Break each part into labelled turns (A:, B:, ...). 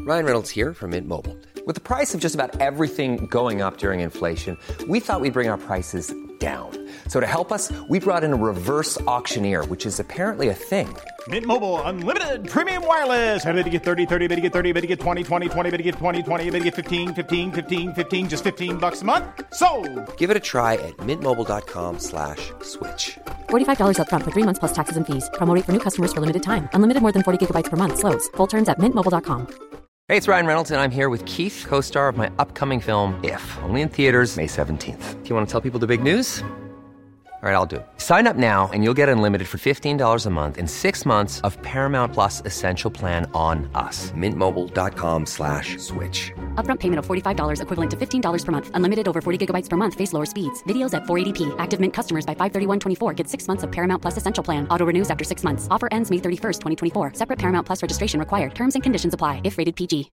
A: Ryan Reynolds here from Mint Mobile. With the price of just about everything going up during inflation, we thought we'd bring our prices down. So to help us, we brought in a reverse auctioneer, which is apparently a thing.
B: Mint Mobile Unlimited Premium Wireless. How to get 30, 30, bit to get 30, bit to get 20, 20, 20, bit to get 20, 20, bit to get 15, 15, 15, 15, just $15 a month? Sold!
A: Give it a try at mintmobile.com/switch.
C: $45 up front for 3 months plus taxes and fees. Promo rate for new customers for limited time. Unlimited more than 40 gigabytes per month. Slows full terms at mintmobile.com.
A: Hey, it's Ryan Reynolds, and I'm here with Keith, co-star of my upcoming film, If, only in theaters May 17th. Do you want to tell people the big news? All right, I'll do it. Sign up now and you'll get unlimited for $15 a month and 6 months of Paramount Plus Essential Plan on us. Mintmobile.com/switch.
C: Upfront payment of $45 equivalent to $15 per month. Unlimited over 40 gigabytes per month. Face lower speeds. Videos at 480p. Active Mint customers by 531.24 get 6 months of Paramount Plus Essential Plan. Auto renews after 6 months. Offer ends May 31st, 2024. Separate Paramount Plus registration required. Terms and conditions apply if rated PG.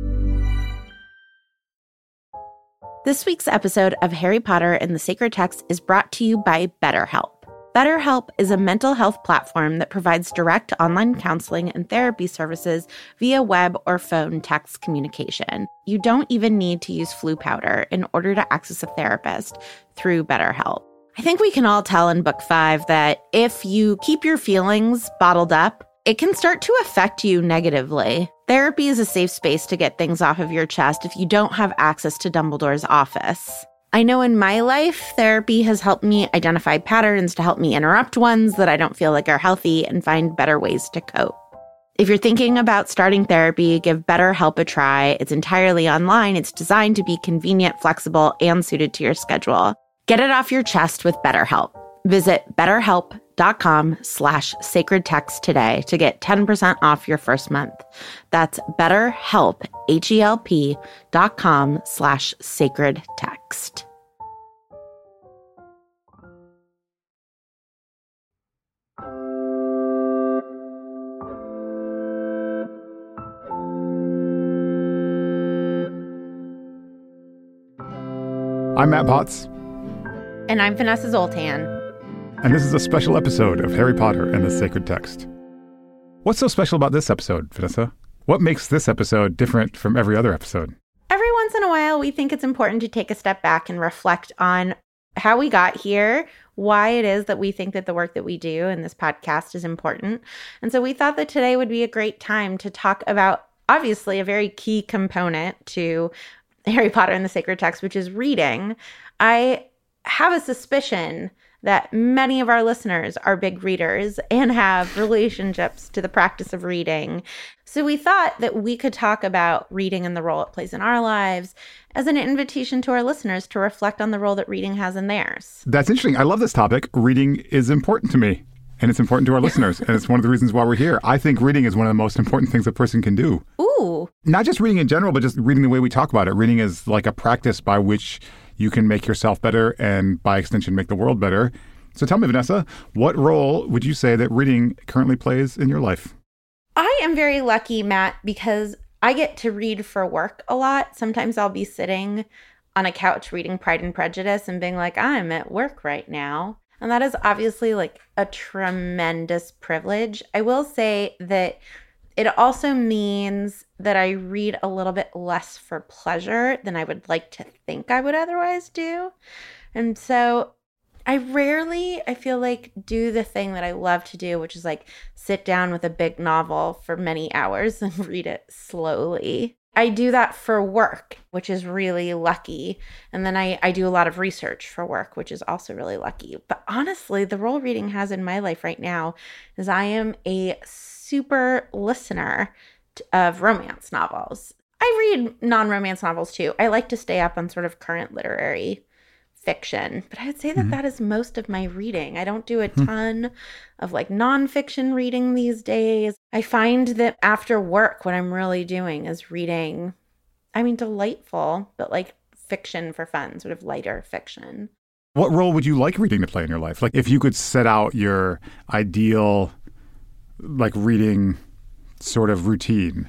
D: This week's episode of Harry Potter and the Sacred Text is brought to you by BetterHelp. BetterHelp is a mental health platform that provides direct online counseling and therapy services via web or phone text communication. You don't even need to use flu powder in order to access a therapist through BetterHelp. I think we can all tell in Book 5 that if you keep your feelings bottled up, it can start to affect you negatively. Therapy is a safe space to get things off of your chest if you don't have access to Dumbledore's office. I know in my life, therapy has helped me identify patterns to help me interrupt ones that I don't feel like are healthy and find better ways to cope. If you're thinking about starting therapy, give BetterHelp a try. It's entirely online. It's designed to be convenient, flexible, and suited to your schedule. Get it off your chest with BetterHelp. Visit BetterHelp.com/sacredtext today to get 10% off your first month. That's BetterHelp, HELP.com/sacredtext.
E: I'm Matt Potts.
D: And I'm Vanessa Zoltan.
E: And this is a special episode of Harry Potter and the Sacred Text. What's so special about this episode, Vanessa? What makes this episode different from every other episode?
D: Every once in a while, we think it's important to take a step back and reflect on how we got here, why it is that we think that the work that we do in this podcast is important. And so we thought that today would be a great time to talk about, obviously, a very key component to Harry Potter and the Sacred Text, which is reading. I have a suspicion that many of our listeners are big readers and have relationships to the practice of reading. So we thought that we could talk about reading and the role it plays in our lives as an invitation to our listeners to reflect on the role that reading has in theirs.
E: That's interesting. I love this topic. Reading is important to me, and it's important to our listeners, and it's one of the reasons why we're here. I think reading is one of the most important things a person can do.
D: Ooh.
E: Not just reading in general, but just reading the way we talk about it. Reading is like a practice by which you can make yourself better and, by extension, make the world better. So tell me, Vanessa, what role would you say that reading currently plays in your life?
D: I am very lucky, Matt, because I get to read for work a lot. Sometimes I'll be sitting on a couch reading Pride and Prejudice and being like, I'm at work right now. And that is obviously like a tremendous privilege. I will say that it also means that I read a little bit less for pleasure than I would like to think I would otherwise do. And so I rarely, I feel like, do the thing that I love to do, which is like sit down with a big novel for many hours and read it slowly. I do that for work, which is really lucky. And then I do a lot of research for work, which is also really lucky. But honestly, the role reading has in my life right now is I am a super listener of romance novels. I read non-romance novels too. I like to stay up on sort of current literary fiction, but I would say that that is most of my reading. I don't do a ton of like nonfiction reading these days. I find that after work, what I'm really doing is reading, I mean, delightful, but like fiction for fun, sort of lighter fiction.
E: What role would you like reading to play in your life? Like if you could set out your ideal like reading sort of routine,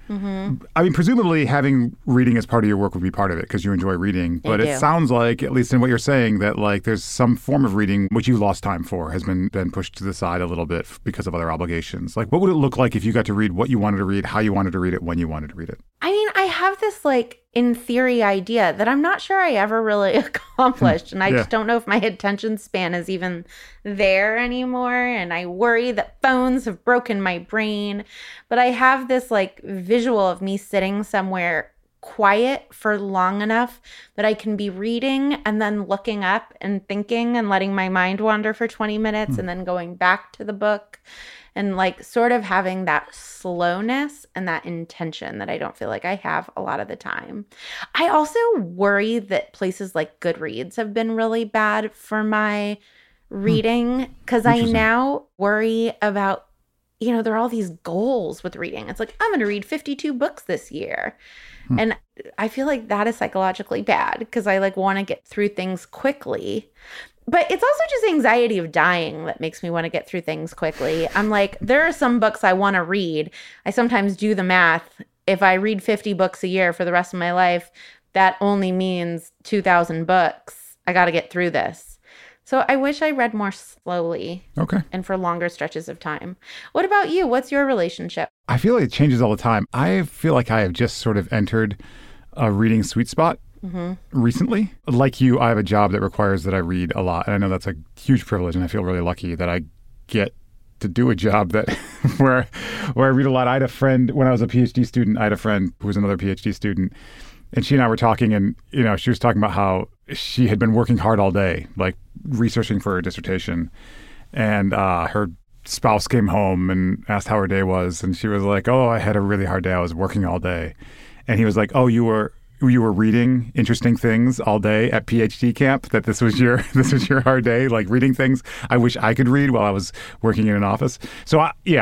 E: I mean, presumably having reading as part of your work would be part of it because you enjoy reading. But it sounds like, at least in what you're saying, that like there's some form of reading which you lost time for has been pushed to the side a little bit because of other obligations. Like, what would it look like if you got to read what you wanted to read, how you wanted to read it, when you wanted to read it?
D: I mean, I have this like in theory idea that I'm not sure I ever really accomplished. And I just don't know if my attention span is even there anymore. And I worry that phones have broken my brain. But I have this like visual of me sitting somewhere quiet for long enough that I can be reading and then looking up and thinking and letting my mind wander for 20 minutes and then going back to the book. And like sort of having that slowness and that intention that I don't feel like I have a lot of the time. I also worry that places like Goodreads have been really bad for my reading because I now worry about, you know, there are all these goals with reading. It's like, I'm going to read 52 books this year. And I feel like that is psychologically bad because I like want to get through things quickly. But it's also just anxiety of dying that makes me want to get through things quickly. I'm like, there are some books I want to read. I sometimes do the math. If I read 50 books a year for the rest of my life, that only means 2,000 books. I got to get through this. So I wish I read more slowly.
E: Okay.
D: And for longer stretches of time. What about you? What's your relationship?
E: I feel like it changes all the time. I feel like I have just sort of entered a reading sweet spot. Recently. Like you, I have a job that requires that I read a lot. And I know that's a huge privilege, and I feel really lucky that I get to do a job that where I read a lot. I had a friend, when I was a PhD student, I had a friend who was another PhD student, and she and I were talking, and you know, she was talking about how she had been working hard all day, like researching for her dissertation. And her spouse came home and asked how her day was, and she was like, "Oh, I had a really hard day. I was working all day." And he was like, "Oh, you were reading interesting things all day at PhD camp, that this was your hard day, like reading things I wish I could read while I was working in an office." So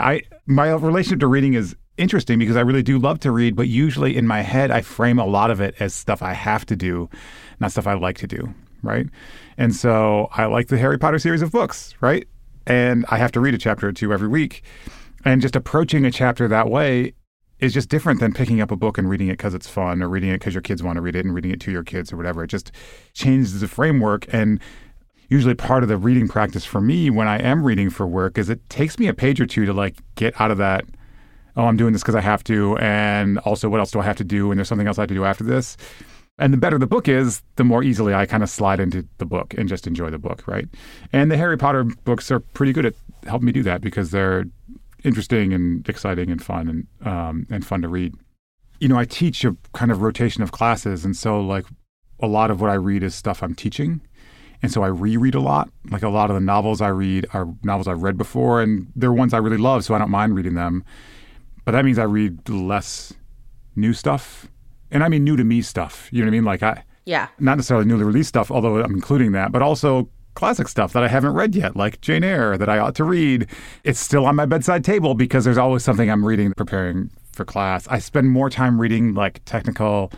E: my relationship to reading is interesting because I really do love to read, but usually in my head I frame a lot of it as stuff I have to do, not stuff I like to do, right? And so I like the Harry Potter series of books, right? And I have to read a chapter or two every week. And just approaching a chapter that way is just different than picking up a book and reading it because it's fun, or reading it because your kids want to read it and reading it to your kids or whatever. It just changes the framework. And usually part of the reading practice for me when I am reading for work is it takes me a page or two to like get out of that, oh, I'm doing this because I have to, and also what else do I have to do, and there's something else I have to do after this. And the better the book is, the more easily I kind of slide into the book and just enjoy the book, right? And the Harry Potter books are pretty good at helping me do that because they're interesting and exciting and fun and fun to read. You know, I teach a kind of rotation of classes, and so like a lot of what I read is stuff I'm teaching. And so I reread a lot. Like a lot of the novels I read are novels I've read before, and they're ones I really love, so I don't mind reading them. But that means I read less new stuff. And I mean new to me stuff. You know what I mean? Like not necessarily newly released stuff, although I'm including that, but also classic stuff that I haven't read yet, like Jane Eyre, that I ought to read. It's still on my bedside table because there's always something I'm reading, preparing for class. I spend more time reading like technical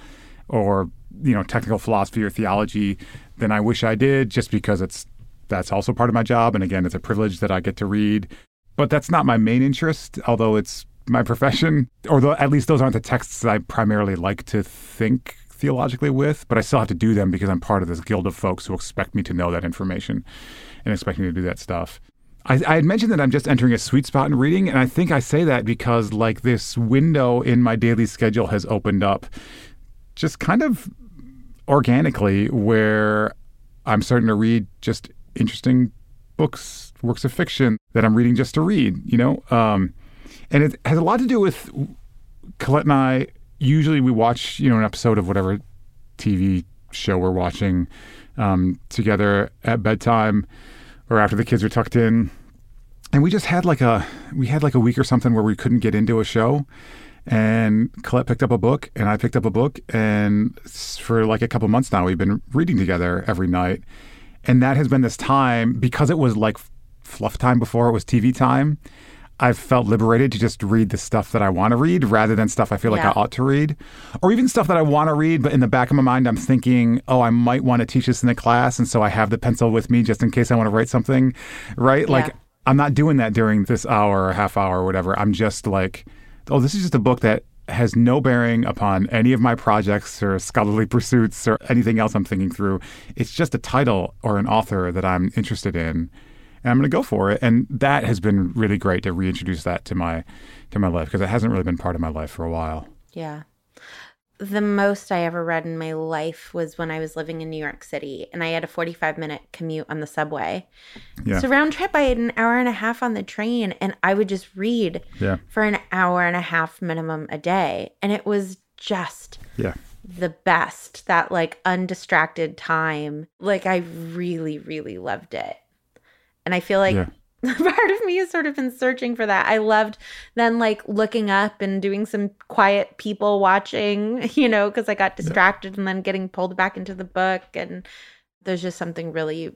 E: philosophy or theology than I wish I did, just because that's also part of my job. And again, it's a privilege that I get to read. But that's not my main interest, although it's my profession, or at least those aren't the texts that I primarily like to think theologically with, but I still have to do them because I'm part of this guild of folks who expect me to know that information and expect me to do that stuff. I had mentioned that I'm just entering a sweet spot in reading, and I think I say that because like this window in my daily schedule has opened up just kind of organically, where I'm starting to read just interesting books, works of fiction that I'm reading just to read, you know? And it has a lot to do with Colette and I. Usually we watch, an episode of whatever TV show we're watching together at bedtime or after the kids are tucked in. And we just had like a week or something where we couldn't get into a show. And Colette picked up a book and I picked up a book. And for like a couple months now, we've been reading together every night. And that has been this time, because it was like fluff time before it was TV time, I've felt liberated to just read the stuff that I want to read rather than stuff I feel like I ought to read. Or even stuff that I want to read, but in the back of my mind, I'm thinking, oh, I might want to teach this in the class. And so I have the pencil with me just in case I want to write something, right? Yeah. Like, I'm not doing that during this hour or half hour or whatever. I'm just like, oh, this is just a book that has no bearing upon any of my projects or scholarly pursuits or anything else I'm thinking through. It's just a title or an author that I'm interested in, and I'm going to go for it. And that has been really great to reintroduce that to my life, because it hasn't really been part of my life for a while.
D: Yeah. The most I ever read in my life was when I was living in New York City, and I had a 45-minute commute on the subway.
E: Yeah.
D: So round trip, I had an hour and a half on the train, and I would just read for an hour and a half minimum a day. And it was just the best, that like undistracted time. Like I really, really loved it. And I feel like part of me has sort of been searching for that. I loved then like looking up and doing some quiet people watching, you know, because I got distracted and then getting pulled back into the book. And there's just something really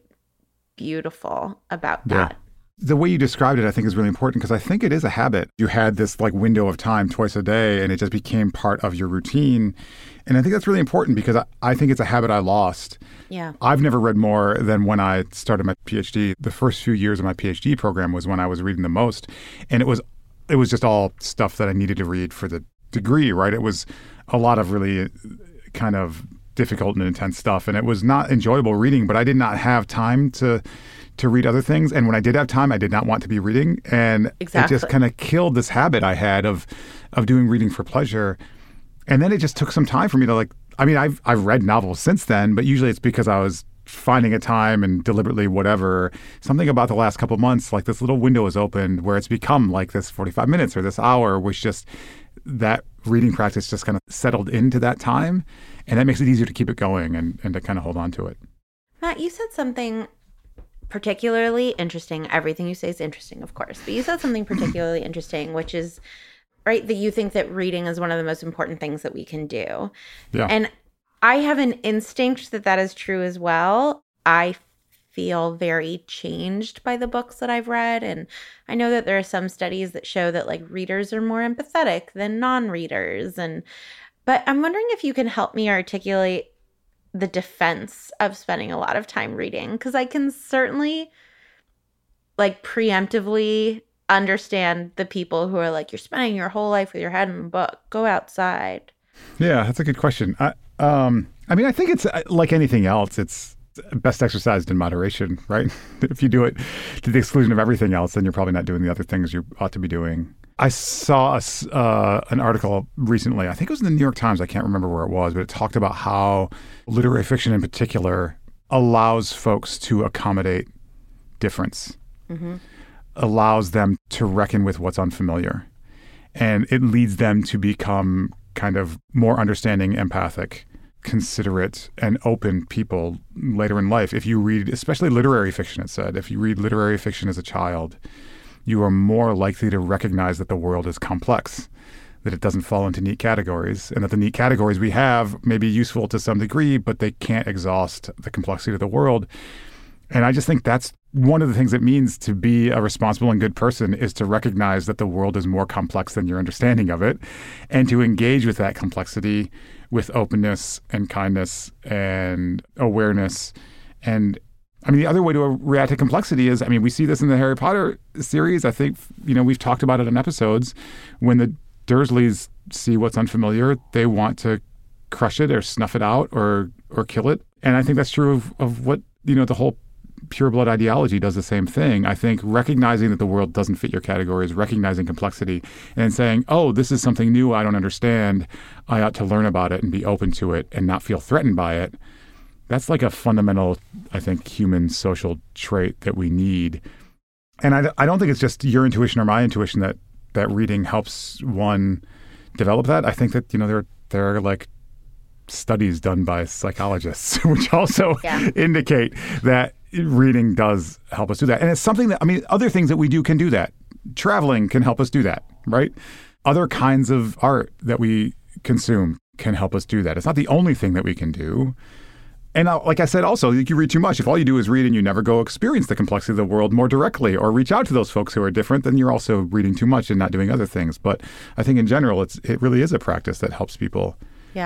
D: beautiful about that.
E: The way you described it, I think, is really important, because I think it is a habit. You had this like window of time twice a day, and it just became part of your routine. And I think that's really important, because I think it's a habit I lost.
D: Yeah.
E: I've never read more than when I started my PhD. The first few years of my PhD program was when I was reading the most. And it was just all stuff that I needed to read for the degree, right? It was a lot of really kind of difficult and intense stuff. And it was not enjoyable reading, but I did not have time to read other things. And when I did have time, I did not want to be reading. And it just kind of killed this habit I had of doing reading for pleasure. And then it just took some time for me to I've read novels since then, but usually it's because I was finding a time and deliberately whatever. Something about the last couple of months, like this little window is opened where it's become like this 45 minutes or this hour, which just that reading practice just kind of settled into that time. And that makes it easier to keep it going and to kind of hold on to it.
D: Matt, you said something particularly interesting. Everything you say is interesting, of course, but you said something particularly interesting, which is, right, that you think that reading is one of the most important things that we can do.
E: Yeah.
D: And I have an instinct that that is true as well. I feel very changed by the books that I've read. And I know that there are some studies that show that like readers are more empathetic than non-readers. But I'm wondering if you can help me articulate the defense of spending a lot of time reading, because I can certainly like preemptively understand the people who are like, you're spending your whole life with your head in a book, go outside.
E: Yeah, that's a good question. I think it's like anything else. It's best exercised in moderation, right? If you do it to the exclusion of everything else, then you're probably not doing the other things you ought to be doing. I saw an article recently, I think it was in the New York Times, I can't remember where it was, but it talked about how literary fiction in particular allows folks to accommodate difference, allows them to reckon with what's unfamiliar, and it leads them to become kind of more understanding, empathic, considerate, and open people later in life. If you read, especially literary fiction, it said, if you read literary fiction as a child, you are more likely to recognize that the world is complex, that it doesn't fall into neat categories, and that the neat categories we have may be useful to some degree, but they can't exhaust the complexity of the world. And I just think that's one of the things it means to be a responsible and good person, is to recognize that the world is more complex than your understanding of it, and to engage with that complexity with openness and kindness and awareness. And the other way to react to complexity is, we see this in the Harry Potter series. I think, we've talked about it in episodes. When the Dursleys see what's unfamiliar, they want to crush it or snuff it out or kill it. And I think that's true of what, the whole pureblood ideology does the same thing. I think recognizing that the world doesn't fit your categories, recognizing complexity, and saying, oh, this is something new I don't understand. I ought to learn about it and be open to it and not feel threatened by it. That's like a fundamental, I think, human social trait that we need. And I don't think it's just your intuition or my intuition that reading helps one develop that. I think that, there are like studies done by psychologists, which also indicate that reading does help us do that. And it's something that, other things that we do can do that. Traveling can help us do that, right? Other kinds of art that we consume can help us do that. It's not the only thing that we can do. And like I said, also, you read too much. If all you do is read and you never go experience the complexity of the world more directly or reach out to those folks who are different, then you're also reading too much and not doing other things. But I think in general, it really is a practice that helps people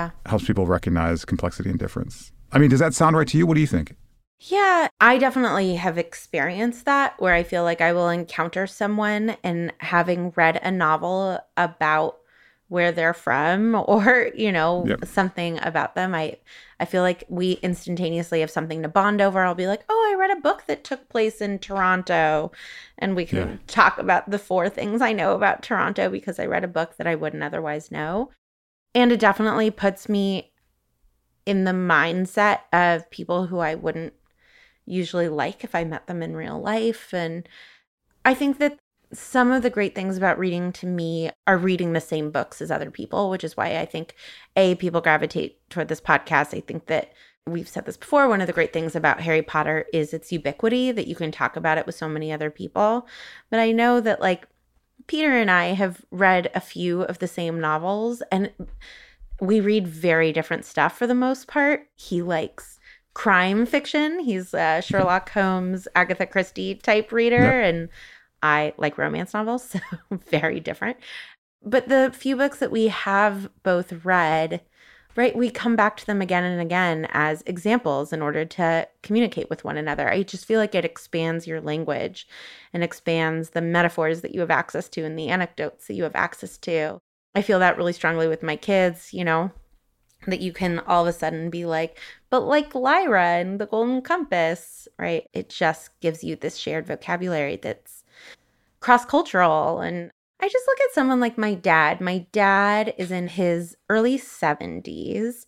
E: recognize complexity and difference. Does that sound right to you? What do you think?
D: Yeah, I definitely have experienced that, where I feel like I will encounter someone, and having read a novel about where they're from or,
E: Yep.
D: something about them. I feel like we instantaneously have something to bond over. I'll be like, oh, I read a book that took place in Toronto. And we can talk about the 4 things I know about Toronto because I read a book that I wouldn't otherwise know. And it definitely puts me in the mindset of people who I wouldn't usually like if I met them in real life. And I think that some of the great things about reading to me are reading the same books as other people, which is why I think, people gravitate toward this podcast. I think that we've said this before. One of the great things about Harry Potter is its ubiquity, that you can talk about it with so many other people. But I know that Peter and I have read a few of the same novels, and we read very different stuff for the most part. He likes crime fiction. He's a Sherlock Holmes, Agatha Christie type reader, and I like romance novels, so very different. But the few books that we have both read, right, we come back to them again and again as examples in order to communicate with one another. I just feel like it expands your language and expands the metaphors that you have access to and the anecdotes that you have access to. I feel that really strongly with my kids, that you can all of a sudden be like, but like Lyra and the Golden Compass, right? It just gives you this shared vocabulary that's cross-cultural. And I just look at someone like my dad. My dad is in his early 70s,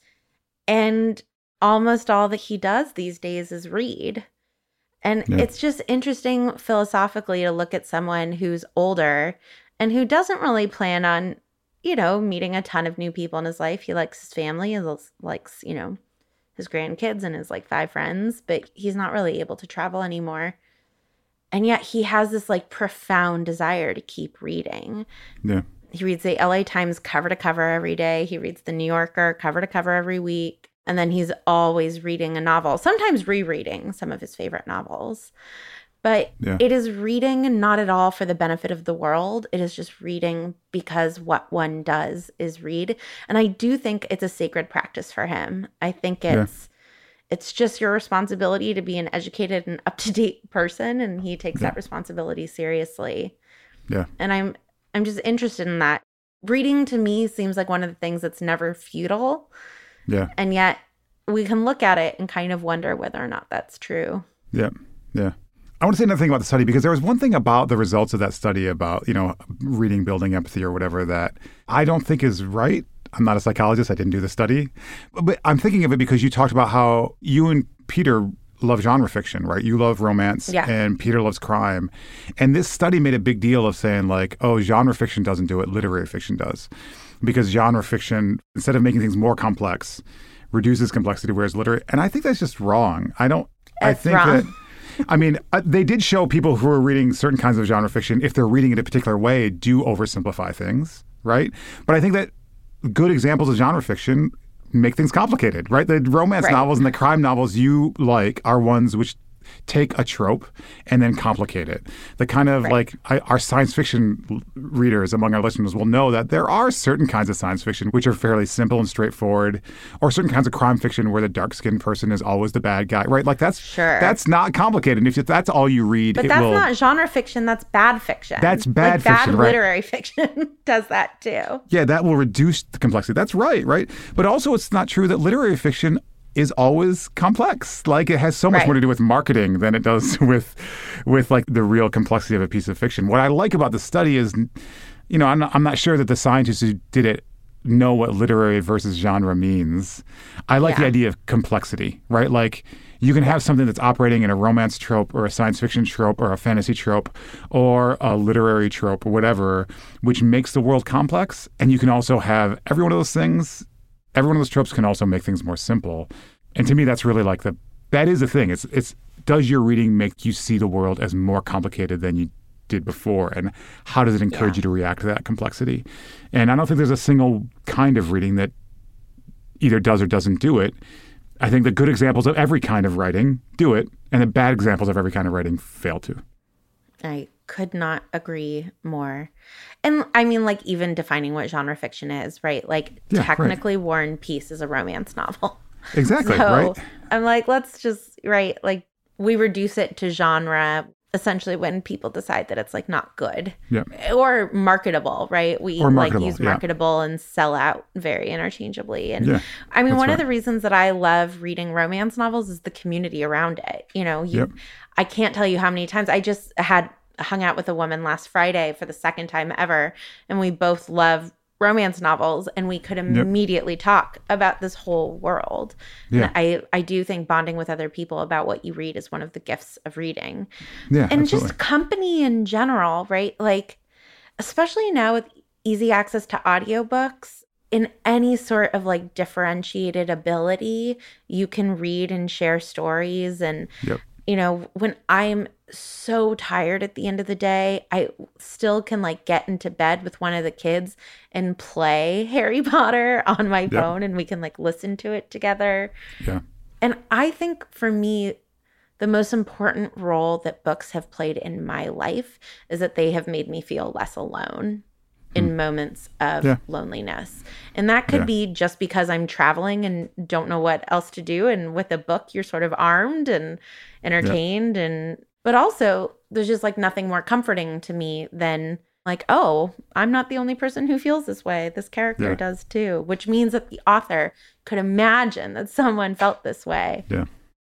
D: and almost all that he does these days is read. And it's just interesting philosophically to look at someone who's older and who doesn't really plan on, meeting a ton of new people in his life. He likes his family and likes, his grandkids and his 5 friends, but he's not really able to travel anymore. And yet he has this profound desire to keep reading. Yeah. He reads the LA Times cover to cover every day. He reads the New Yorker cover to cover every week. And then he's always reading a novel, sometimes rereading some of his favorite novels. But it is reading not at all for the benefit of the world. It is just reading because what one does is read. And I do think it's a sacred practice for him. I think it's just your responsibility to be an educated and up-to-date person, and he takes that responsibility seriously. Yeah. And I'm just interested in that. Reading to me seems like one of the things that's never futile. Yeah. And yet we can look at it and kind of wonder whether or not that's true.
E: Yeah. Yeah. I want to say another thing about the study, because there was one thing about the results of that study about, reading, building empathy or whatever that I don't think is right. I'm not a psychologist. I didn't do the study. But I'm thinking of it because you talked about how you and Peter love genre fiction, right? You love romance and Peter loves crime. And this study made a big deal of saying genre fiction doesn't do it, literary fiction does. Because genre fiction, instead of making things more complex, reduces complexity, whereas literary, and I think that's just wrong. I think wrong. They did show people who are reading certain kinds of genre fiction, if they're reading it a particular way, do oversimplify things, right? But I think that good examples of genre fiction make things complicated, right? The romance novels and the crime novels you like are ones which take a trope and then complicate it. The kind of our science fiction readers among our listeners will know that there are certain kinds of science fiction which are fairly simple and straightforward, or certain kinds of crime fiction where the dark-skinned person is always the bad guy, right? That's not complicated. And if that's all you read,
D: but that's not genre fiction. That's bad fiction.
E: That's bad fiction,
D: bad literary fiction does that too.
E: Yeah, that will reduce the complexity. That's right? But also, it's not true that literary fiction is always complex. It has so much more to do with marketing than it does with the real complexity of a piece of fiction. What I like about the study is, I'm not sure that the scientists who did it know what literary versus genre means. I like the idea of complexity, right? You can have something that's operating in a romance trope or a science fiction trope or a fantasy trope or a literary trope or whatever, which makes the world complex. And you can also have every one of those things. Every one of those tropes can also make things more simple. And to me, that's really that is the thing. It's does your reading make you see the world as more complicated than you did before? And how does it encourage you to react to that complexity? And I don't think there's a single kind of reading that either does or doesn't do it. I think the good examples of every kind of writing do it, and the bad examples of every kind of writing fail to.
D: I could not agree more. And even defining what genre fiction is, right? Technically War and Peace is a romance novel.
E: Exactly, right?
D: I'm let's just, we reduce it to genre essentially when people decide that it's like not good
E: Yeah.
D: or marketable, right? We
E: Or
D: like
E: marketable,
D: use
E: yeah.
D: marketable and sell out very interchangeably. And
E: Yeah,
D: I mean,
E: that's
D: one of
E: right.
D: the reasons that I love reading romance novels is the community around it. You know,
E: Yep.
D: I can't tell you how many times I just hung out with a woman last Friday for the second time ever, and we both love romance novels, and we could immediately talk about this whole world.
E: Yeah.
D: And I do think bonding with other people about what you read is one of the gifts of reading.
E: Yeah,
D: And
E: absolutely.
D: just company in general, right? Like, especially now with easy access to audiobooks, in any sort of like differentiated ability, you can read and share stories. And,
E: Yep.
D: you know, when I'm so tired at the end of the day, I still can like get into bed with one of the kids and play Harry Potter on my phone, and we can like listen to it together.
E: Yeah.
D: And I think for me, the most important role that books have played in my life is that they have made me feel less alone in moments of loneliness. And that could be just because I'm traveling and don't know what else to do. And with a book, you're sort of armed and entertained. But also, there's just like nothing more comforting to me than like, oh, I'm not the only person who feels this way. This character does too, which means that the author could imagine that someone felt this way.
E: Yeah.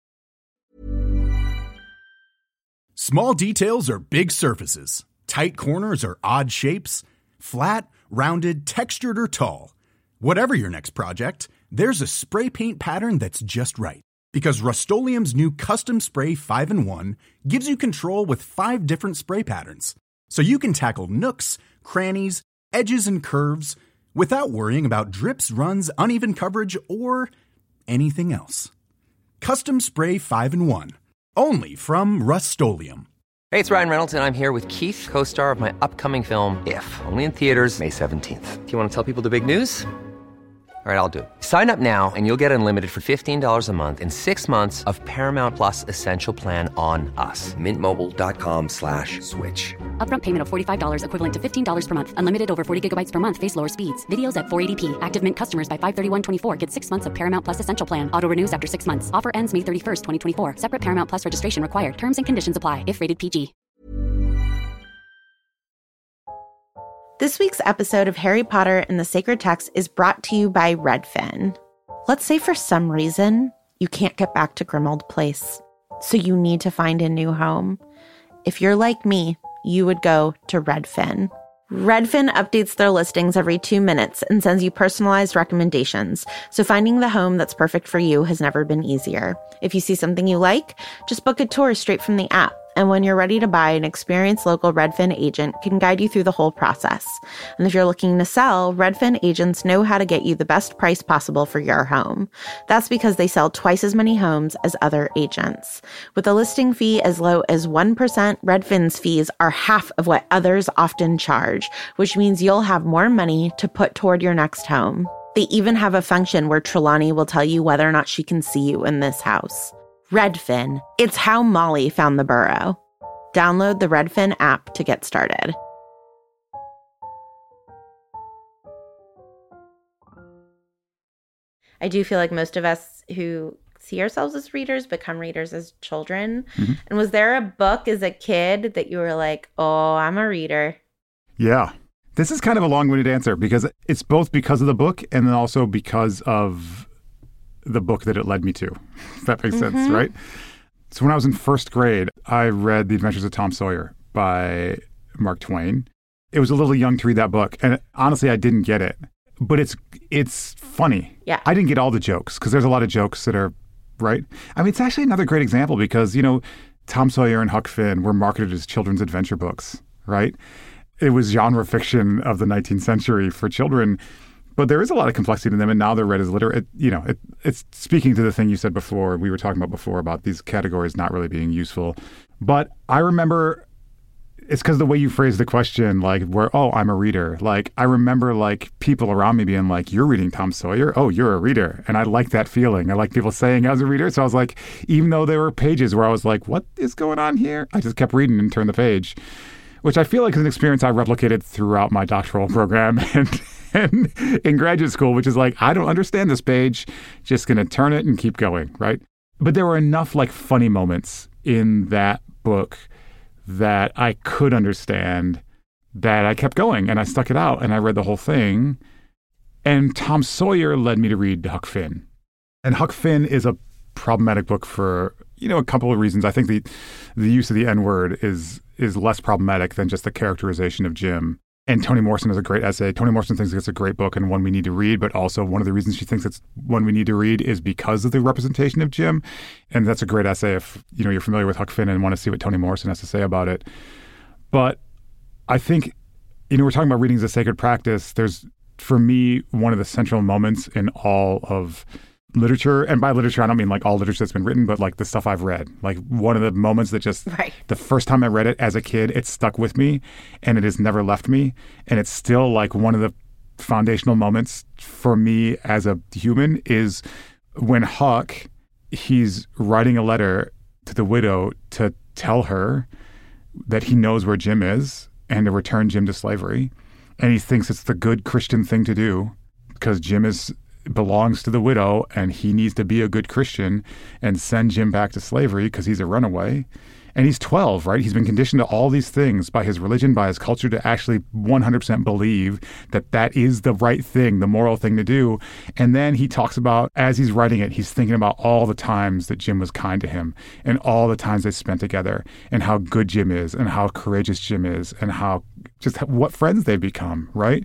F: Small details are big surfaces. Tight corners are odd shapes. Flat, rounded, textured, or tall. Whatever your next project, there's a spray paint pattern that's just right. Because Rust-Oleum's new Custom Spray 5-in-1 gives you control with 5 different spray patterns. So you can tackle nooks, crannies, edges, and curves without worrying about drips, runs, uneven coverage, or anything else. Custom Spray 5-in-1. Only from Rust-Oleum.
A: Hey, it's Ryan Reynolds, and I'm here with Keith, co-star of my upcoming film, If, only in theaters May 17th. Do you want to tell people the big news? All right, I'll do it. Sign up now and you'll get unlimited for $15 a month and 6 months of Paramount Plus Essential Plan on us. MintMobile.com/switch.
C: Upfront payment of $45 equivalent to $15 per month. Unlimited over 40 gigabytes per month. Face lower speeds. Videos at 480p. Active Mint customers by 531.24 get 6 months of Paramount Plus Essential Plan. Auto renews after 6 months. Offer ends May 31st, 2024. Separate Paramount Plus registration required. Terms and conditions apply if rated PG.
D: This week's episode of Harry Potter and the Sacred Text is brought to you by Redfin. Let's say for some reason you can't get back to Grimmauld Place, so you need to find a new home. If you're like me, you would go to Redfin. Redfin updates their listings every 2 minutes and sends you personalized recommendations, so finding the home that's perfect for you has never been easier. If you see something you like, just book a tour straight from the app. And when you're ready to buy, an experienced local Redfin agent can guide you through the whole process. And if you're looking to sell, Redfin agents know how to get you the best price possible for your home. That's because they sell twice as many homes as other agents. With a listing fee as low as 1%, Redfin's fees are half of what others often charge, which means you'll have more money to put toward your next home. They even have a function where Trelawney will tell you whether or not she can see you in this house. Redfin. It's how Molly found the burrow. Download the Redfin app to get started. I do feel like most of us who see ourselves as readers become readers as children. Mm-hmm. And was there a book as a kid that you were like, oh, I'm a reader?
E: Yeah. This is kind of a long-winded answer because it's both because of the book and then also because of the book that it led me to, if that makes sense, right? So when I was in first grade, I read The Adventures of Tom Sawyer by Mark Twain. It was a little young to read that book, and honestly, I didn't get it. But it's funny.
D: Yeah.
E: I didn't get all the jokes, because there's a lot of jokes that are, right? I mean, it's actually another great example because, you know, Tom Sawyer and Huck Finn were marketed as children's adventure books, right? It was genre fiction of the 19th century for children. But there is a lot of complexity in them, and now they're read as literary. It's speaking to the thing you said before, we were talking about before, about these categories not really being useful. But I remember, it's because the way you phrased the question, like, I'm a reader. Like, I remember, like, people around me being like, you're reading Tom Sawyer? Oh, you're a reader. And I like that feeling. I like people saying I was a reader. So I was like, even though there were pages where I was like, what is going on here? I just kept reading and turned the page, which I feel like is an experience I replicated throughout my doctoral program and in graduate school, which is like, I don't understand this page, just going to turn it and keep going, right? But there were enough like funny moments in that book that I could understand, that I kept going and I stuck it out and I read the whole thing. And Tom Sawyer led me to read Huck Finn. And Huck Finn is a problematic book for, a couple of reasons. I think the use of the N-word is less problematic than just the characterization of Jim. And Toni Morrison has a great essay. Toni Morrison thinks it's a great book and one we need to read, but also one of the reasons she thinks it's one we need to read is because of the representation of Jim. And that's a great essay if, you're familiar with Huck Finn and want to see what Toni Morrison has to say about it. But I think, we're talking about reading as a sacred practice. There's, for me, one of the central moments in all of literature, and by literature, I don't mean like all literature that's been written, but like the stuff I've read. Like one of the moments that just, the first time I read it as a kid, it stuck with me and it has never left me. And it's still like one of the foundational moments for me as a human is when Huck, he's writing a letter to the widow to tell her that he knows where Jim is and to return Jim to slavery. And he thinks it's the good Christian thing to do because Jim belongs to the widow and he needs to be a good Christian and send Jim back to slavery because he's a runaway. And he's 12, right? He's been conditioned to all these things by his religion, by his culture, to actually 100% believe that that is the right thing, the moral thing to do. And then he talks about, as he's writing it, he's thinking about all the times that Jim was kind to him and all the times they spent together and how good Jim is and how courageous Jim is and how just what friends they've become, right?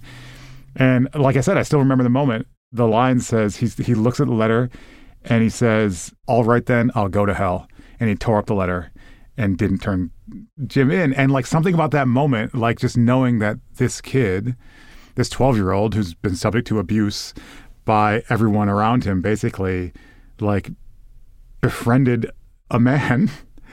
E: And like I said, I still remember the moment. The line says, he looks at the letter and he says, "All right then, I'll go to hell." And he tore up the letter and didn't turn Jim in. And like something about that moment, like just knowing that this kid, this 12-year-old who's been subject to abuse by everyone around him, basically like befriended a man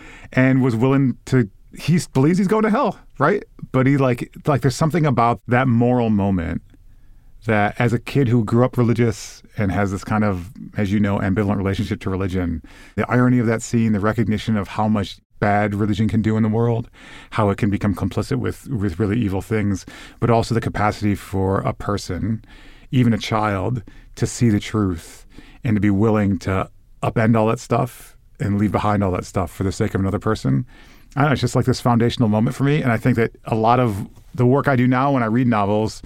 E: and was willing to, he believes he's going to hell, right? But he like there's something about that moral moment that as a kid who grew up religious and has this kind of, as you know, ambivalent relationship to religion, the irony of that scene, the recognition of how much bad religion can do in the world, how it can become complicit with really evil things, but also the capacity for a person, even a child, to see the truth and to be willing to upend all that stuff and leave behind all that stuff for the sake of another person. I don't know, it's just like this foundational moment for me. And I think that a lot of the work I do now when I read novels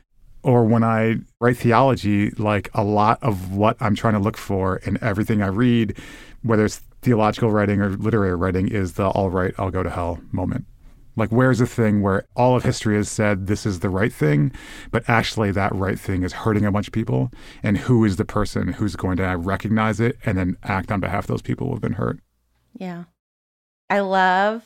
E: or when I write theology, like a lot of what I'm trying to look for in everything I read, whether it's theological writing or literary writing, is the "all right, I'll go to hell" moment. Like, where's the thing where all of history has said this is the right thing, but actually that right thing is hurting a bunch of people? And who is the person who's going to recognize it and then act on behalf of those people who have been hurt?
D: Yeah. I love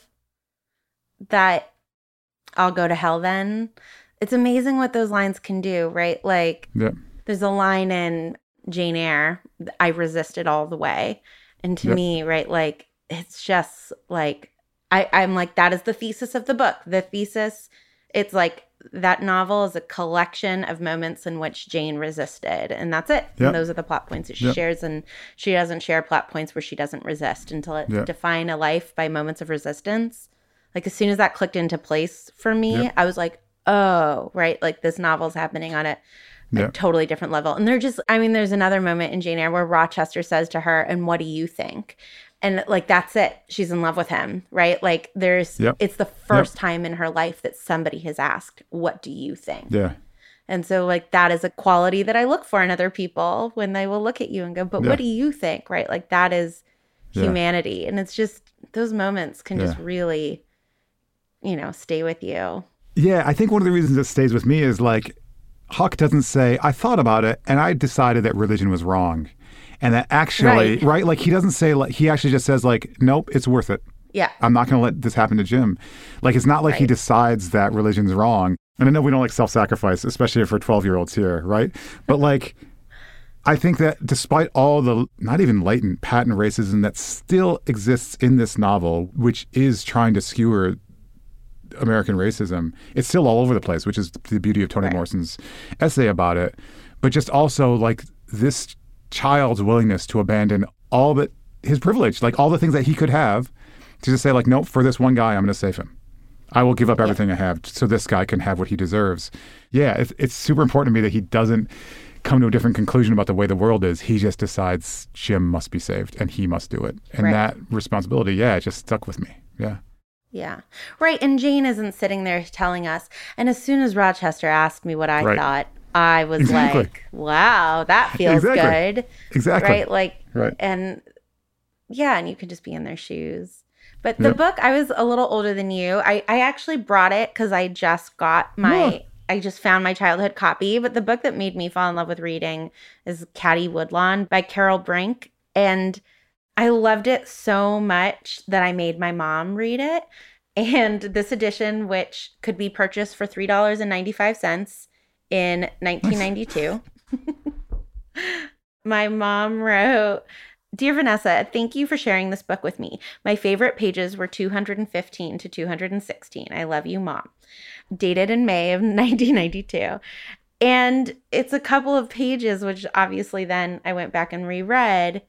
D: that "I'll go to hell then." It's amazing what those lines can do, right? Like, There's a line in Jane Eyre, "I resisted all the way." And to me, right, like, it's just like, I'm like, that is the thesis of the book. The thesis, it's like that novel is a collection of moments in which Jane resisted. And that's it. And those are the plot points that she shares. And she doesn't share plot points where she doesn't resist until it define a life by moments of resistance. Like, as soon as that clicked into place for me, I was like, oh, right, like this novel's happening on a totally different level. And there's another moment in Jane Eyre where Rochester says to her, "And what do you think?" And like, that's it. She's in love with him, right? Like it's the first time in her life that somebody has asked, "What do you think?" Yeah. And so like, that is a quality that I look for in other people when they will look at you and go, "But what do you think?" Right? Like, that is humanity. And it's just, those moments can just really, stay with you.
E: Yeah, I think one of the reasons it stays with me is like, Huck doesn't say, "I thought about it and I decided that religion was wrong." And that actually, right? Like, he doesn't say, like, he actually just says, like, "Nope, it's worth it.
D: Yeah.
E: I'm not going to let this happen to Jim." Like, it's not like he decides that religion's wrong. And I know we don't like self-sacrifice, especially for 12-year-olds here, right? But like, I think that despite all the not even latent, patent racism that still exists in this novel, which is trying to skewer American racism, it's still all over the place, which is the beauty of Toni Morrison's essay about it. But just also like this child's willingness to abandon all but his privilege, like all the things that he could have, to just say like, "Nope, for this one guy, I'm going to save him. I will give up everything I have so this guy can have what he deserves." Yeah, it's super important to me that he doesn't come to a different conclusion about the way the world is. He just decides Jim must be saved and he must do it. And that responsibility, it just stuck with me. Yeah.
D: Yeah. Right. And Jane isn't sitting there telling us. And as soon as Rochester asked me what I thought, I was like, wow, that feels good.
E: Exactly.
D: Right. Like, and yeah, and you could just be in their shoes. But the book, I was a little older than you. I actually brought it because I just got I just found my childhood copy. But the book that made me fall in love with reading is Caddie Woodlawn by Carol Brink. And I loved it so much that I made my mom read it. And this edition, which could be purchased for $3.95 in 1992, my mom wrote, "Dear Vanessa, thank you for sharing this book with me. My favorite pages were 215 to 216. I love you, Mom." Dated in May of 1992. And it's a couple of pages, which obviously then I went back and reread.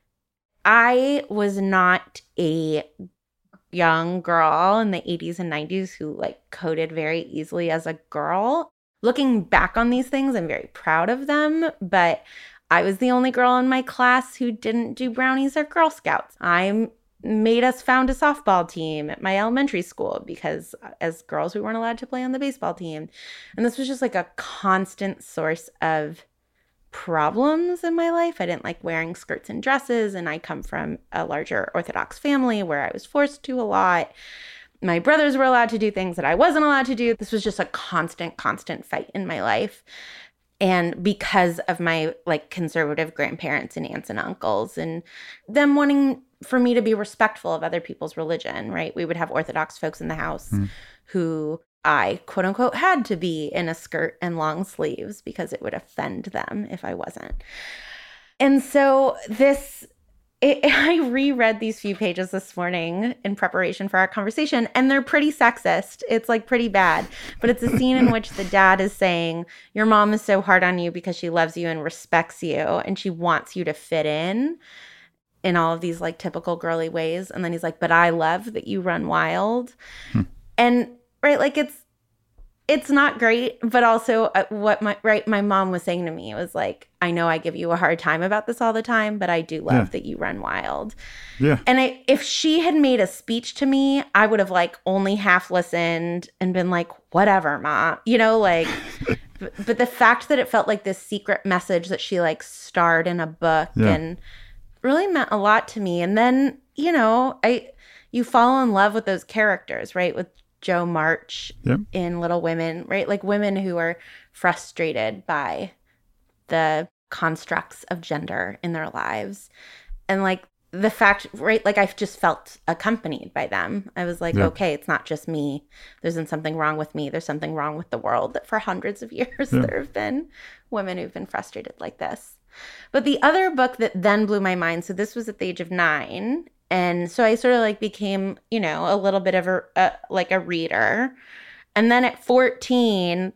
D: I was not a young girl in the 80s and 90s who like coded very easily as a girl. Looking back on these things, I'm very proud of them, but I was the only girl in my class who didn't do brownies or Girl Scouts. I made us found a softball team at my elementary school because as girls, we weren't allowed to play on the baseball team. And this was just like a constant source of problems in my life. I didn't like wearing skirts and dresses, and I come from a larger Orthodox family where I was forced to a lot. My brothers were allowed to do things that I wasn't allowed to do. This was just a constant fight in my life. And because of my like conservative grandparents and aunts and uncles and them wanting for me to be respectful of other people's religion, right? We would have Orthodox folks in the house who I, quote unquote, had to be in a skirt and long sleeves because it would offend them if I wasn't. And so I reread these few pages this morning in preparation for our conversation, and they're pretty sexist. It's like pretty bad. But it's a scene in which the dad is saying, your mom is so hard on you because she loves you and respects you, and she wants you to fit in all of these like typical girly ways. And then he's like, but I love that you run wild. And right, like it's not great, but also what my mom was saying to me, it was like, I know I give you a hard time about this all the time, but I do love that you run wild. Yeah. And if she had made a speech to me, I would have like only half listened and been like, whatever, Mom, you know, like, but the fact that it felt like this secret message that she like starred in a book and really meant a lot to me. And then, you know, you fall in love with those characters, right? With Jo March in Little Women, right? Like women who are frustrated by the constructs of gender in their lives. And like the fact, right? Like I've just felt accompanied by them. I was like, okay, it's not just me. There's something wrong with me. There's something wrong with the world, that for hundreds of years there have been women who've been frustrated like this. But the other book that then blew my mind, so this was at the age of 9. And so I sort of like became, you know, a little bit of a reader. And then at 14,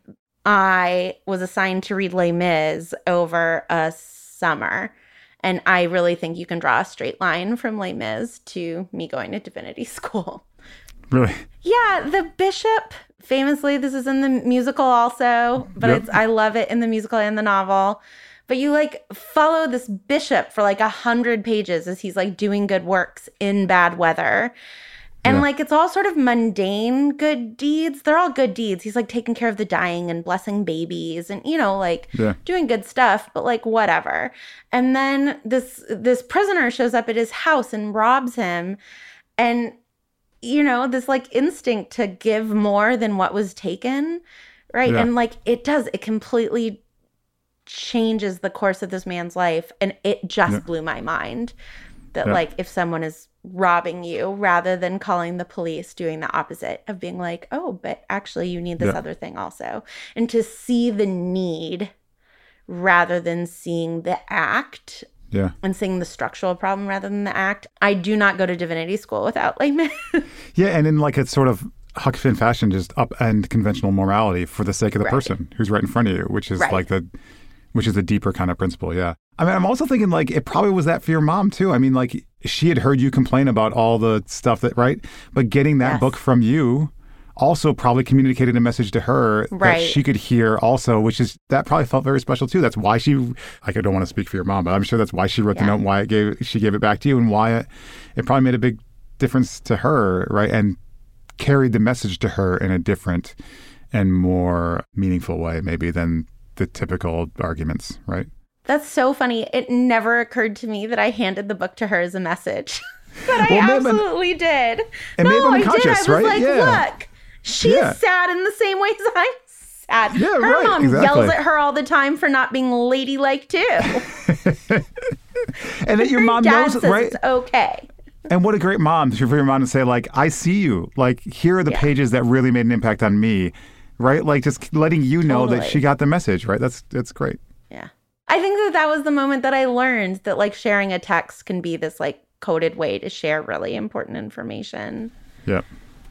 D: I was assigned to read Les Mis over a summer. And I really think you can draw a straight line from Les Mis to me going to divinity school.
E: Really?
D: Yeah, the bishop, famously, this is in the musical also, but I love it in the musical and the novel. But you like follow this bishop for like 100 pages as he's like doing good works in bad weather. And like it's all sort of mundane good deeds. They're all good deeds. He's like taking care of the dying and blessing babies and, you know, like doing good stuff, but like whatever. And then this prisoner shows up at his house and robs him. And, you know, this like instinct to give more than what was taken. Right. And like it completely changes the course of this man's life, and it just blew my mind that like if someone is robbing you, rather than calling the police, doing the opposite of being like, oh, but actually you need this other thing also, and to see the need rather than seeing the act and seeing the structural problem rather than the act. I do not go to divinity school without Les Mis. And in like a sort of Huck Finn fashion, just upend conventional morality for the sake of the person who's right in front of you, which is like which is a deeper kind of principle, I mean, I'm also thinking, like, it probably was that for your mom, too. I mean, like, she had heard you complain about all the stuff that, right? But getting that book from you also probably communicated a message to her that she could hear also, which is, that probably felt very special, too. That's why I don't want to speak for your mom, but I'm sure that's why she wrote the note, and why she gave it back to you, and why it probably made a big difference to her, right? And
E: carried the message to her in a different and more meaningful way, maybe, than the typical arguments, right?
D: That's so funny. It never occurred to me that I handed the book to her as a message. But I absolutely did.
E: And maybe
D: I did. I was
E: right?
D: like, look, she's sad in the same ways I'm sad.
E: Yeah,
D: her mom yells at her all the time for not being ladylike too.
E: And that your mom
D: dad
E: knows,
D: says
E: right?
D: It's okay.
E: And what a great mom for your mom to say, like, I see you. Like, here are the pages that really made an impact on me, right? Like, just letting you know that she got the message, right? That's great.
D: Yeah. I think that was the moment that I learned that, like, sharing a text can be this, like, coded way to share really important information.
E: Yeah.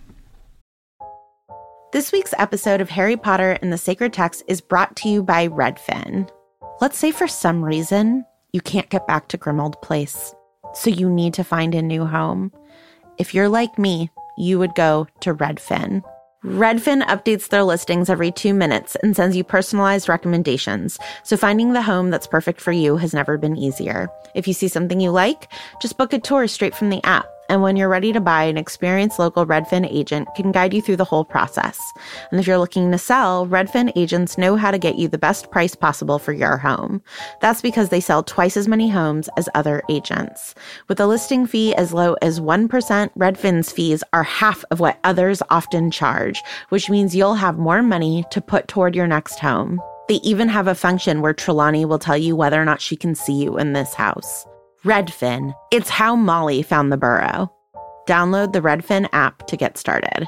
D: This week's episode of Harry Potter and the Sacred Text is brought to you by Redfin. Let's say for some reason you can't get back to Grimmauld Place, so you need to find a new home. If you're like me, you would go to Redfin. Redfin updates their listings every 2 minutes and sends you personalized recommendations, so finding the home that's perfect for you has never been easier. If you see something you like, just book a tour straight from the app. And when you're ready to buy, an experienced local Redfin agent can guide you through the whole process. And if you're looking to sell, Redfin agents know how to get you the best price possible for your home. That's because they sell twice as many homes as other agents. With a listing fee as low as 1%, Redfin's fees are half of what others often charge, which means you'll have more money to put toward your next home. They even have a function where Trelawney will tell you whether or not she can see you in this house. Redfin. It's how Molly found the burrow. Download the Redfin app to get started.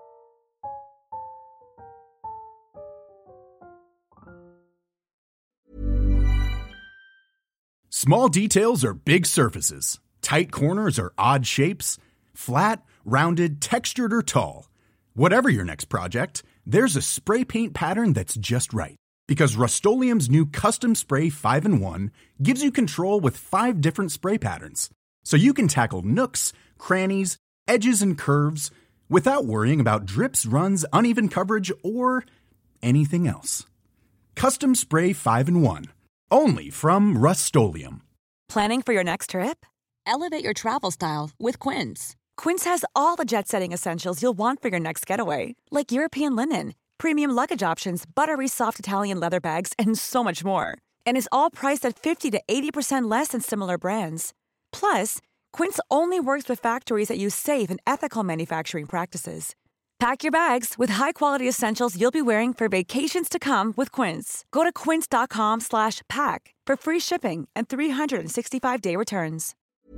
F: Small details are big surfaces. Tight corners are odd shapes. Flat, rounded, textured, or tall. Whatever your next project, there's a spray paint pattern that's just right. Because Rust-Oleum's new Custom Spray 5-in-1 gives you control with 5 different spray patterns. So you can tackle nooks, crannies, edges, and curves without worrying about drips, runs, uneven coverage, or anything else. Custom Spray 5-in-1. Only from Rust-Oleum.
G: Planning for your next trip? Elevate your travel style with Quince. Quince has all the jet-setting essentials you'll want for your next getaway, like European linen, premium luggage options, buttery soft Italian leather bags, and so much more. And is all priced at 50 to 80% less than similar brands. Plus, Quince only works with factories that use safe and ethical manufacturing practices. Pack your bags with high-quality essentials you'll be wearing for vacations to come with Quince. Go to quince.com/pack for free shipping and 365-day returns.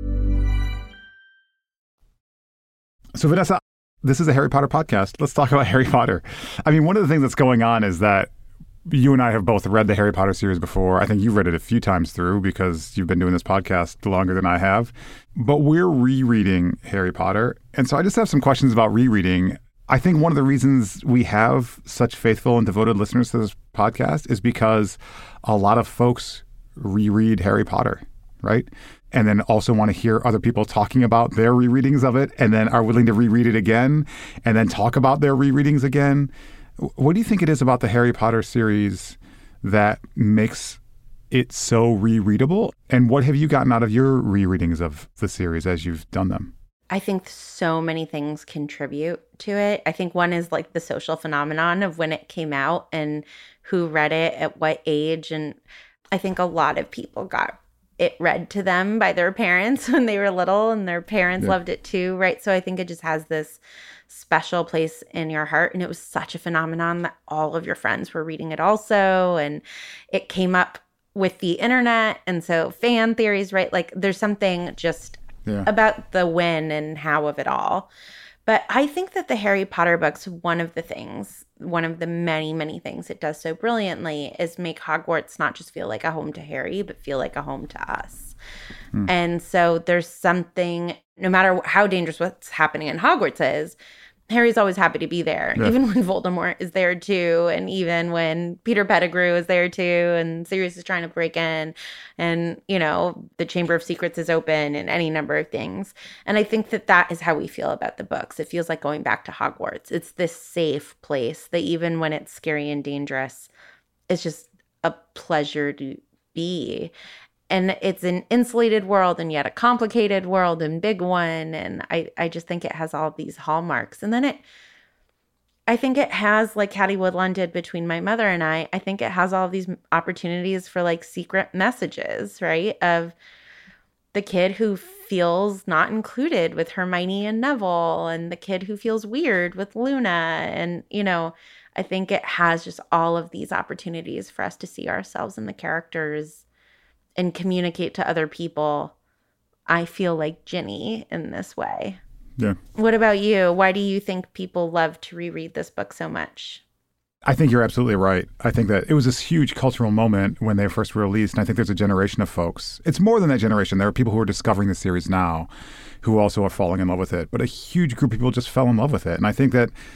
E: So, Vanessa, this is a Harry Potter podcast. Let's talk about Harry Potter. I mean, one of the things that's going on is that you and I have both read the Harry Potter series before. I think you've read it a few times through because you've been doing this podcast longer than I have. But we're rereading Harry Potter. And so I just have some questions about rereading. I think one of the reasons we have such faithful and devoted listeners to this podcast is because a lot of folks reread Harry Potter, right? And then also want to hear other people talking about their rereadings of it, and then are willing to reread it again, and then talk about their rereadings again. What do you think it is about the Harry Potter series that makes it so rereadable? And what have you gotten out of your rereadings of the series as you've done them?
D: I think so many things contribute to it. I think one is like the social phenomenon of when it came out and who read it at what age. And I think a lot of people got it read to them by their parents when they were little, and their parents loved it too, right? So I think it just has this special place in your heart. And it was such a phenomenon that all of your friends were reading it also. And it came up with the internet. And so fan theories, right? Like there's something just about the when and how of it all. But I think that the Harry Potter books, one of the many, many things it does so brilliantly is make Hogwarts not just feel like a home to Harry, but feel like a home to us. And so there's something, no matter how dangerous what's happening in Hogwarts is, Harry's always happy to be there, even when Voldemort is there too, and even when Peter Pettigrew is there too, and Sirius is trying to break in, and, you know, the Chamber of Secrets is open, and any number of things. And I think that that is how we feel about the books. It feels like going back to Hogwarts. It's this safe place that even when it's scary and dangerous, it's just a pleasure to be. And it's an insulated world and yet a complicated world and big one. And I just think it has all these hallmarks. And then I think it has, like Hattie Woodlawn did Between My Mother and I think it has all of these opportunities for like secret messages, right? Of the kid who feels not included with Hermione and Neville, and the kid who feels weird with Luna. And, you know, I think it has just all of these opportunities for us to see ourselves in the characters and communicate to other people. I feel like Ginny in this way.
E: Yeah.
D: What about you? Why do you think people love to reread this book so much?
E: I think you're absolutely right. I think that it was this huge cultural moment when they first were released, and I think there's a generation of folks. It's more than that generation. There are people who are discovering the series now who also are falling in love with it, but a huge group of people just fell in love with it. And I think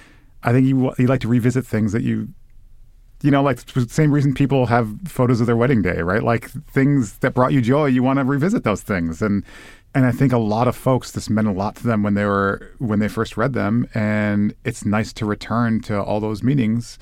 E: you like to revisit things that you know, like the same reason people have photos of their wedding day, right? Like things that brought you joy, you want to revisit those things. And I think a lot of folks, this meant a lot to them when they first read them. And it's nice to return to all those meanings.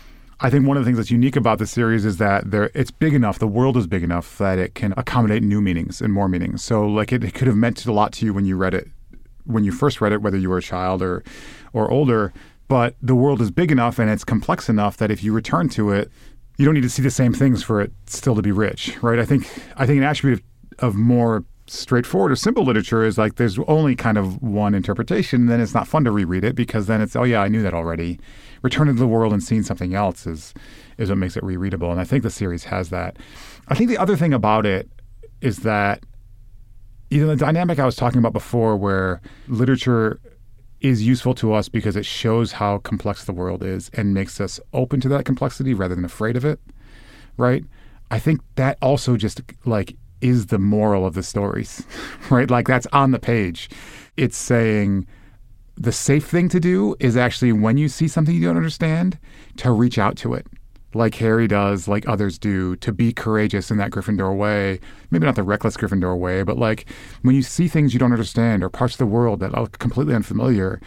E: I think one of the things that's unique about the series is that it's big enough, the world is big enough that it can accommodate new meanings and more meanings. So like it could have meant a lot to you when you read it, when you first read it, whether you were a child or older. But the world is big enough and it's complex enough that if you return to it, you don't need to see the same things for it still to be rich, right? I think an attribute of more straightforward or simple literature is like there's only kind of one interpretation, and then it's not fun to reread it because then it's, oh yeah, I knew that already. Returning to the world and seeing something else is what makes it rereadable. And I think the series has that. I think the other thing about it is that, you know, the dynamic I was talking about before where literature is useful to us because it shows how complex the world is and makes us open to that complexity rather than afraid of it, right? I think that also just like is the moral of the stories, right? Like that's on the page. It's saying the safe thing to do is actually when you see something you don't understand, to reach out to it. Like Harry does, like others do, to be courageous in that Gryffindor way. Maybe not the reckless Gryffindor way, but like when you see things you don't understand or parts of the world that are completely unfamiliar,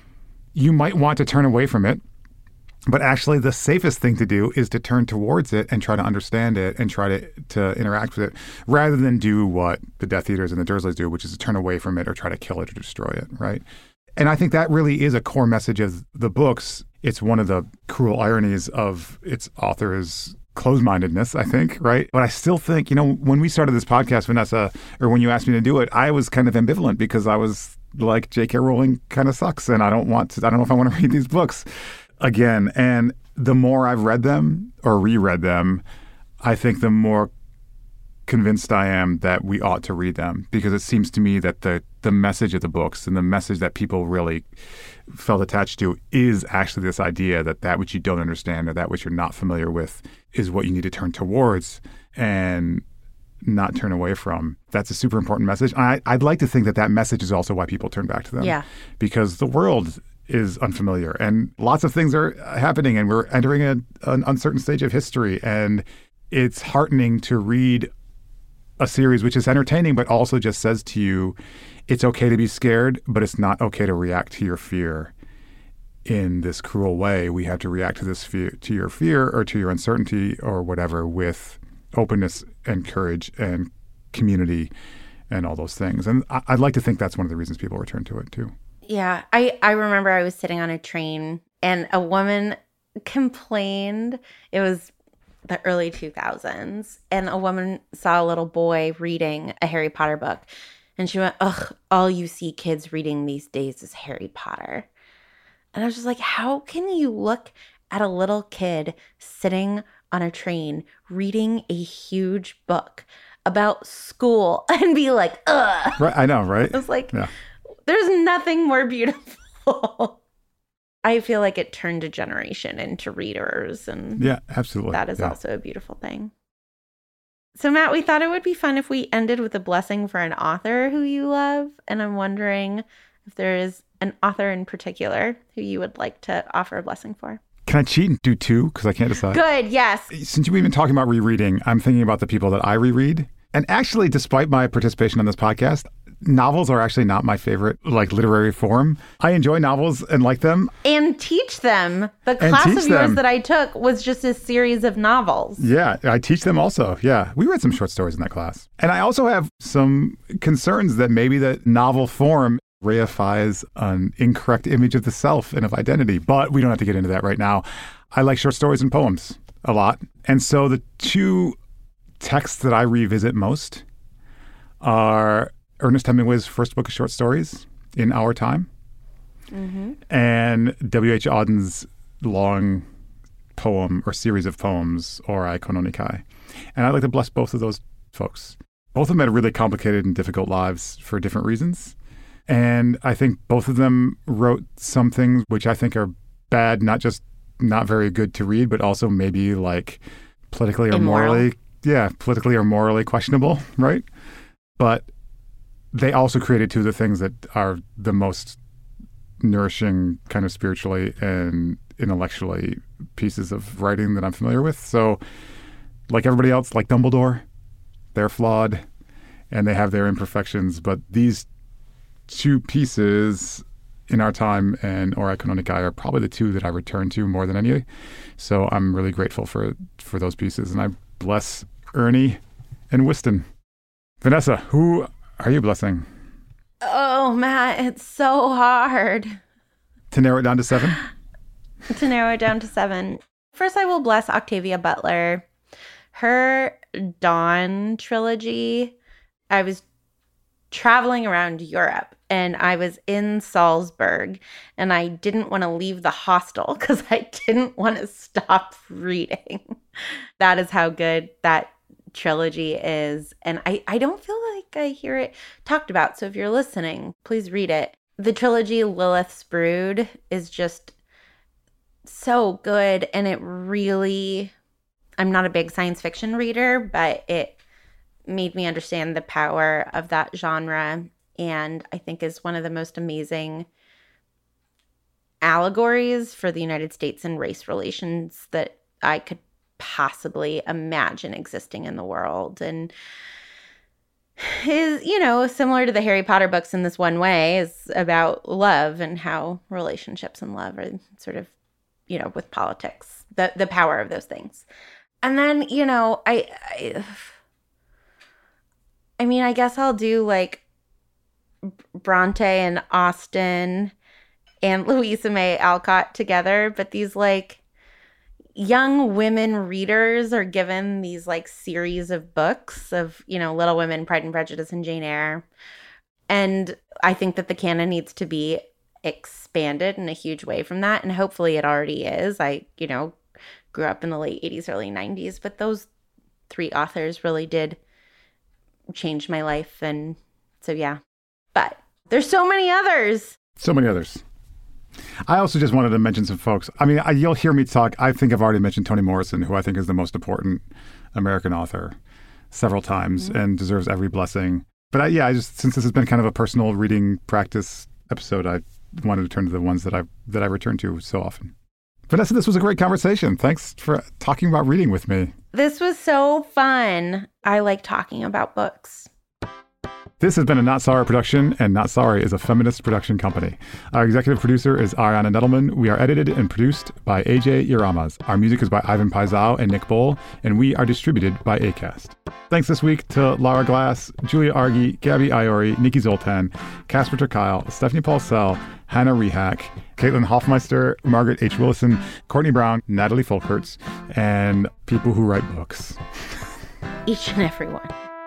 E: you might want to turn away from it. But actually the safest thing to do is to turn towards it and try to understand it and try to interact with it rather than do what the Death Eaters and the Dursleys do, which is to turn away from it or try to kill it or destroy it, right? And I think that really is a core message of the books. It's one of the cruel ironies of its author's closed-mindedness, I think, right? But I still think, you know, when we started this podcast, Vanessa, or when you asked me to do it, I was kind of ambivalent because I was like, J.K. Rowling kind of sucks and I don't know if I want to read these books again. And the more I've read them or reread them, I think the more convinced I am that we ought to read them, because it seems to me that the message of the books and the message that people really felt attached to is actually this idea that which you don't understand or that which you're not familiar with is what you need to turn towards and not turn away from. That's a super important message. I'd like to think that message is also why people turn back to them.
D: Yeah.
E: Because the world is unfamiliar and lots of things are happening and we're entering an uncertain stage of history, and it's heartening to read a series which is entertaining but also just says to you, it's okay to be scared, but it's not okay to react to your fear in this cruel way. We have to react to this fear, to your fear or to your uncertainty or whatever, with openness and courage and community and all those things. And I'd like to think that's one of the reasons people return to it too.
D: Yeah. I remember I was sitting on a train and a woman complained. It was the early 2000s, and a woman saw a little boy reading a Harry Potter book, and she went, ugh, all you see kids reading these days is Harry Potter. And I was just like, how can you look at a little kid sitting on a train reading a huge book about school and be like, ugh?
E: Right, I know, right?
D: I was like, yeah. There's nothing more beautiful. I feel like it turned a generation into readers, and
E: yeah, absolutely.
D: That is also a beautiful thing. So, Matt, we thought it would be fun if we ended with a blessing for an author who you love, and I'm wondering if there is an author in particular who you would like to offer a blessing for.
E: Can I cheat and do two? Because I can't decide.
D: Good, yes.
E: Since we've been talking about rereading, I'm thinking about the people that I reread. And actually, despite my participation on this podcast, novels are actually not my favorite, like, literary form. I enjoy novels and like them.
D: And teach them. The class of yours that I took was just a series of novels.
E: Yeah, I teach them also. Yeah, we read some short stories in that class. And I also have some concerns that maybe the novel form reifies an incorrect image of the self and of identity. But we don't have to get into that right now. I like short stories and poems a lot. And so the two texts that I revisit most are Ernest Hemingway's first book of short stories, In Our Time, and W.H. Auden's long poem or series of poems, Ora Kono Kai. And I'd like to bless both of those folks. Both of them had really complicated and difficult lives for different reasons. And I think both of them wrote some things which I think are bad, not just not very good to read, but also maybe like politically or morally questionable, right? But they also created two of the things that are the most nourishing kind of spiritually and intellectually pieces of writing that I'm familiar with. So like everybody else, like Dumbledore, they're flawed and they have their imperfections. But these two pieces, In Our Time and Ora Kono Kai, are probably the two that I return to more than any. So I'm really grateful for those pieces. And I bless Ernie and Whiston. Vanessa, who are you blessing?
D: Oh, Matt, it's so hard.
E: To narrow it down to 7?
D: To narrow it down to 7. First, I will bless Octavia Butler. Her Dawn trilogy, I was traveling around Europe and I was in Salzburg and I didn't want to leave the hostel because I didn't want to stop reading. That is how good that trilogy is. And I don't feel like I hear it talked about. So if you're listening, please read it. The trilogy Lilith's Brood is just so good. And it really, I'm not a big science fiction reader, but it made me understand the power of that genre. And I think is one of the most amazing allegories for the United States and race relations that I could possibly imagine existing in the world, and is, similar to the Harry Potter books in this one way, is about love and how relationships and love are sort of, with politics, the power of those things. And then, I guess I'll do like Bronte and Austen and Louisa May Alcott together, but these like young women readers are given these like series of books of, Little Women, Pride and Prejudice, and Jane Eyre. And I think that the canon needs to be expanded in a huge way from that. And hopefully it already is. I, grew up in the late 80s, early 90s, but those 3 authors really did change my life. And so, yeah. But there's so many others.
E: So many others. I also just wanted to mention some folks. You'll hear me talk. I think I've already mentioned Toni Morrison, who I think is the most important American author, several times and deserves every blessing. But since this has been kind of a personal reading practice episode, I wanted to turn to the ones that I return to so often. Vanessa, this was a great conversation. Thanks for talking about reading with me.
D: This was so fun. I like talking about books.
E: This has been a Not Sorry production, and Not Sorry is a feminist production company. Our executive producer is Ariana Nettleman. We are edited and produced by AJ Iramas. Our music is by Ivan Paisau and Nick Bowl, and we are distributed by Acast. Thanks this week to Lara Glass, Julia Argy, Gabby Iori, Nikki Zoltan, Casper Terkyle, Stephanie Paulsell, Hannah Rehack, Caitlin Hoffmeister, Margaret H. Willison, Courtney Brown, Natalie Folkerts, and people who write books.
D: Each and every one.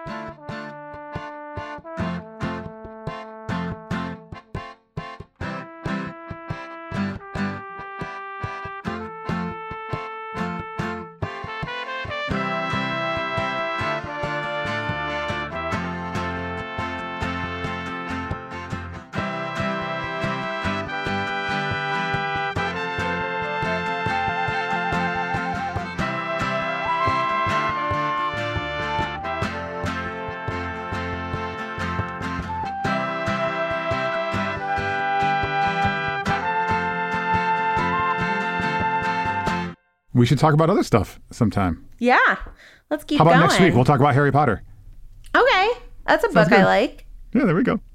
E: We should talk about other stuff sometime.
D: Yeah. Let's keep
E: going. How about
D: going.
E: next week? We'll talk about Harry Potter.
D: Okay. That's a book I like.
E: Yeah, there we go.